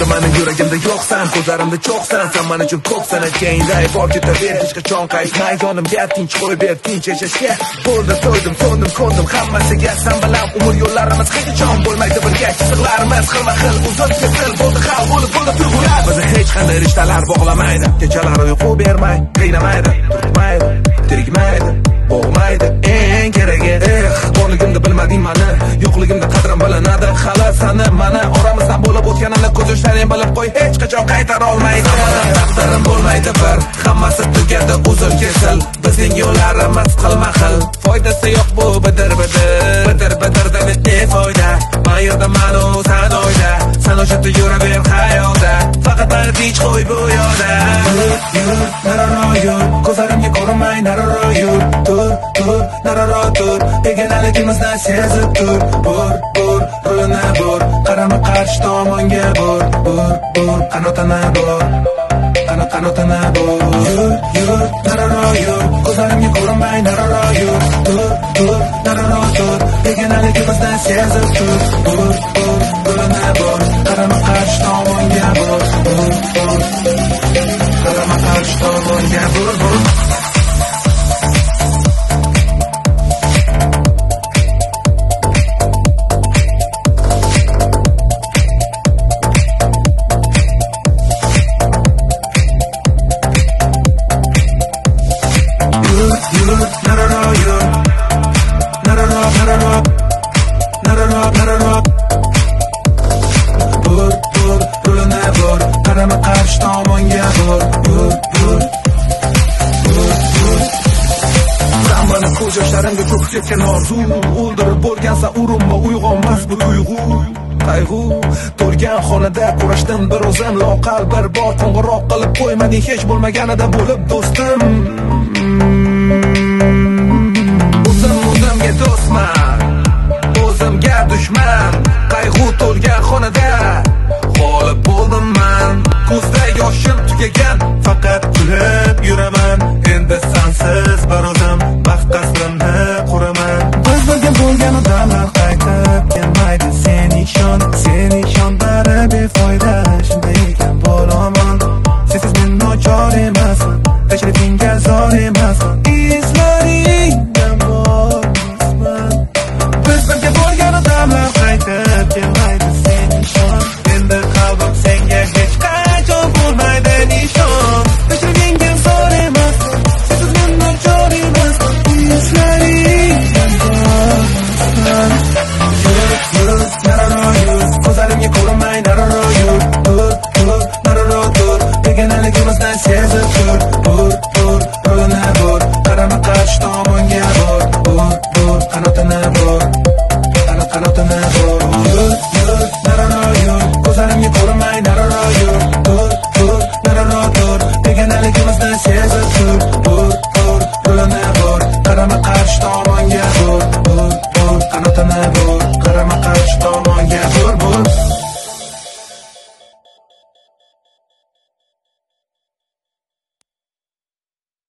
Endi meni yuragimda yo'qsan, ko'zlarimda cho'qsan, sen men uchun ko'psan. Keyinday bor ketaver, hech qachon qaytmay yonimga, tinch qo'yib ber, tinch yashashga. Bo'ldi to'ydim, so'ndim, ko'ndim hammasiga. Sen bilan umr yo'llarimiz hech qachon bo'lmaydi birga. Chiziqlarimiz xilma-xil, uzun kesil bo'ldi, hal bo'lib bo'ldi tuyg'ular. Bizni hech qanday rishtalar bog'lamaydi. Kechalar uyqu bermay, qiynamaydi, turtmaydi, tirikmaydi, bo'g'maydi. Eng keragi, borligimda bilmading mani, yo'qligimda qadrim bilinadi. Hali sani mana oramizdan bo'lib o'tganini ko'z yoshlaring bilib qo'y, hech qachon qaytara olmaydi. Taqdirim bo'lmaydi bir, hammasi tugadi uzun kesil. Bizning yo'llarimiz xilma-xil, foydasi yo'q bu bidir-bidirdan ne foyda. Men yerda men u sen oyda, sen o'sha yuraver hayotda. Faqat meni tinch qo'y bu yo'lda. Yur, nararo yur, ko'zlarimga ko'rinmay nararo yur. Tur, nararo tur, begonaligimizni sezib tur. Bur, rulni bur, qarama qarshi tomonga bur. Qanotini bur, qanotini bur. Yur, nararo yur, ko'zlarimga ko'rinmay nararo yur. Tur, nararo tur, begonaligimizni sezib tur. Bur, rulni bur, qarama qarshi tomonga bur. Qarama qarshi tomonga bur. Yoshlarimga ko'p ketgan orzu, o'ldirib bo'lgansa urinma, uyg'onmas bu tuyg'u. Qayg'u to'lgan xonada kurashdim bir o'zim, loqal bir bor qo'ng'iroq qilib qo'ymading hech bo'lmaganida bo'lib do'stim. O'zimga do'stman, o'zimga dushman. Qayg'u to'lgan xonada g'olib bo'ldim men. Ko'zda yoshim tugagan, faqat kulib yuraman. Endi sensiz bir o'zim baxt qasrimni quraman. Biz birga bo'lgan odamlar qaytib kelmaydi. Sen ishon bari befoyda. Shunday ekan bo'laman, sensiz men nochor emasman, tashrifingga zor emasman. Izlaringdan bormasman. Biz birga bo'lgan odamlar qaytib kelmaydi. Sen ishon, endi qalbim senga hech qachon bo'lmaydi nishon. Tashrifingga zor emasman, sensiz men nochor emasman. Izlaringdan bormasman. Yur, nararo yur, ko'zlarimga ko'rinmay nararo yur. Nararo tur, begonaligimizdan sezib tur. Bur, rulni bur, qarama qarshi tomonga bur. Qanotini bur, qanotini bur. Yur, nararo yur, ko'zlarimga ko'rinmay nararo yur. Nararo tur, begonaligimizdan sezib tur. Bur, rulni bur, qarama qarshi tomonga